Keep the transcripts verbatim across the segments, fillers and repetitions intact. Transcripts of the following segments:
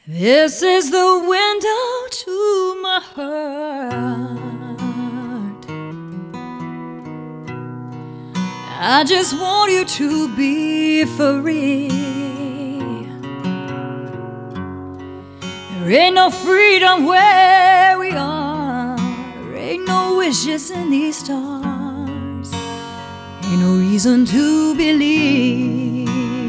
This is the window to my heart. I just want you to be free. There ain't no freedom where we are. There ain't no wishes in these stars. Ain't no reason to believe.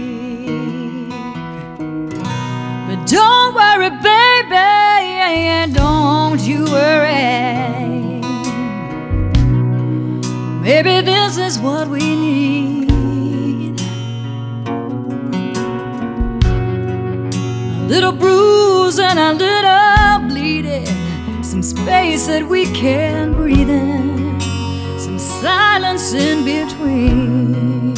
But don't worry, baby, don't you worry. Maybe this is what we need. A little bruise and a little bleeding, some space that we can breathe in, some silence in between.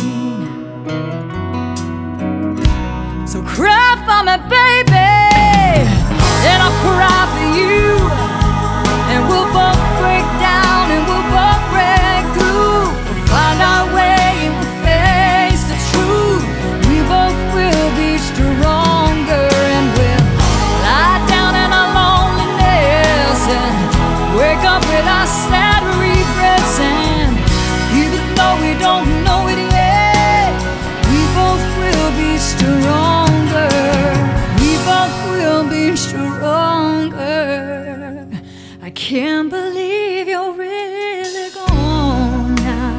So cry for me, baby, and I'll cry for you, and we'll both break down and we'll both break through. We'll find our way and we'll face the truth. We both will be stronger, and we'll lie down in our loneliness and wake up with our sad regrets. And even though we don't know it yet, we both will be stronger. We both will be stronger. I can't believe you're really gone now,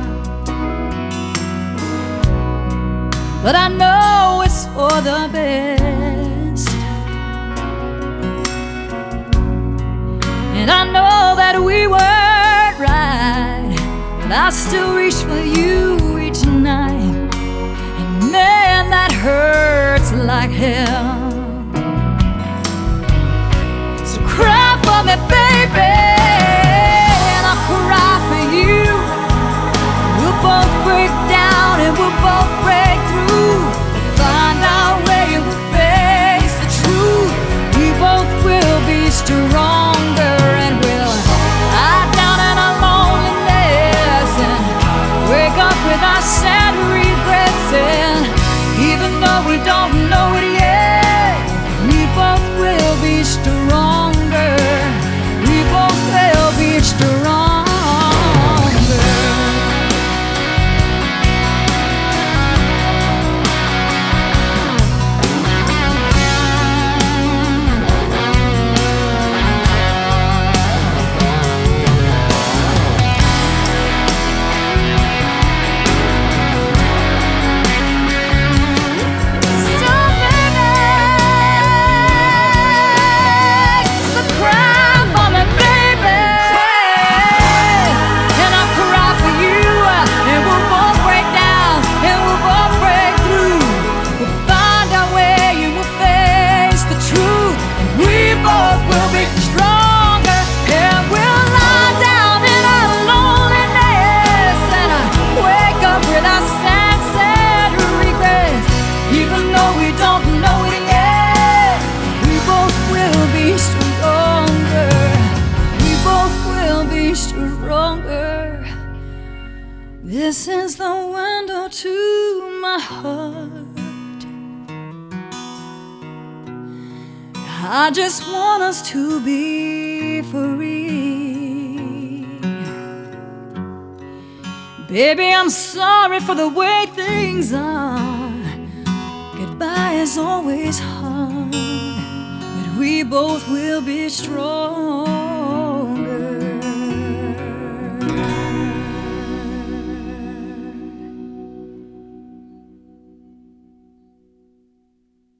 but I know it's for the best. And I know that we weren't right, but I still reach for you each night. And man, that hurts like hell. So cry for me, baby, and I'll cry for you. We'll both break down and we'll both break through. We'll find our way and we'll face the truth. We both will be stronger, and we'll lie down in our loneliness and wake up with our sad regrets. And even though we don't know it yet, we both will be stronger. We both will be stronger. Stronger. This is the window to my heart. I just want us to be free. Baby, I'm sorry for the way things are. Goodbye is always hard, but we both will be strong.